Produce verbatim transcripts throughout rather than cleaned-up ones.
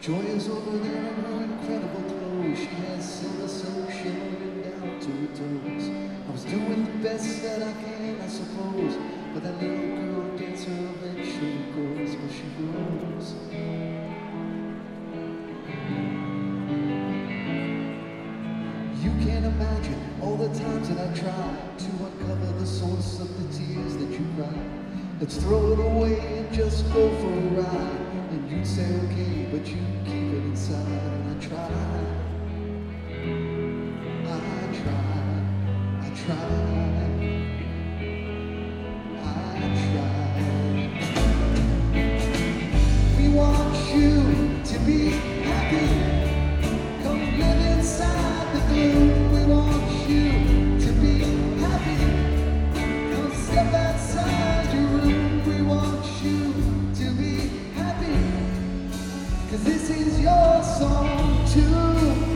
Joy is over there in her incredible clothes. She has silver silk shimmering down to her toes. I was doing the best that I can, I suppose, but that little girl dancer eventually grows, but she grows. You can't imagine all the times that I tried to uncover the source of the tears that you cry. Let's throw it away and just go for a ride. And you'd say okay, but you keep it inside. And I tried, I tried, I tried, I tried. We want you to be happy. Come live inside the gloom. We want you to be happy. Come step outside your room. We want you to be happy. 'Cause this is your song too.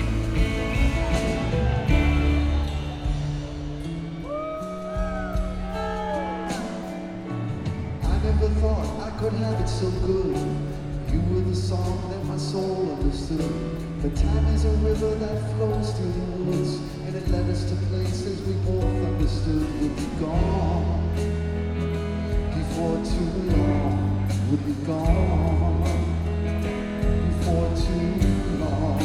I never thought I could have it so good. You were the song that my soul understood. But time is a river that flows through the woods, and it led us to places we both understood would be gone. Before too long, would be gone. Before too long.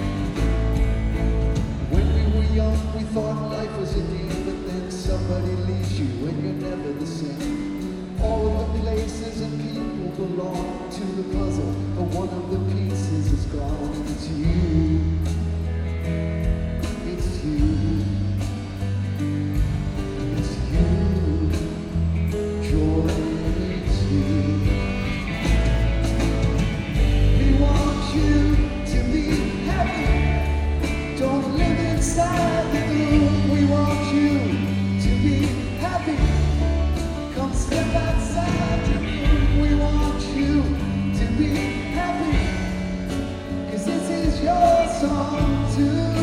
When we were young, we thought life was a game, but then somebody leaves you and you're never the same. All of the places and people belong to the puzzle, but one of the pieces is gone. It's you. It's you. It's you. Joy, it's you. We want you to be happy. Don't live inside the gloom. We want you to be happy. Come step outside your room. We want you to be happy. 'Cause this is your song too.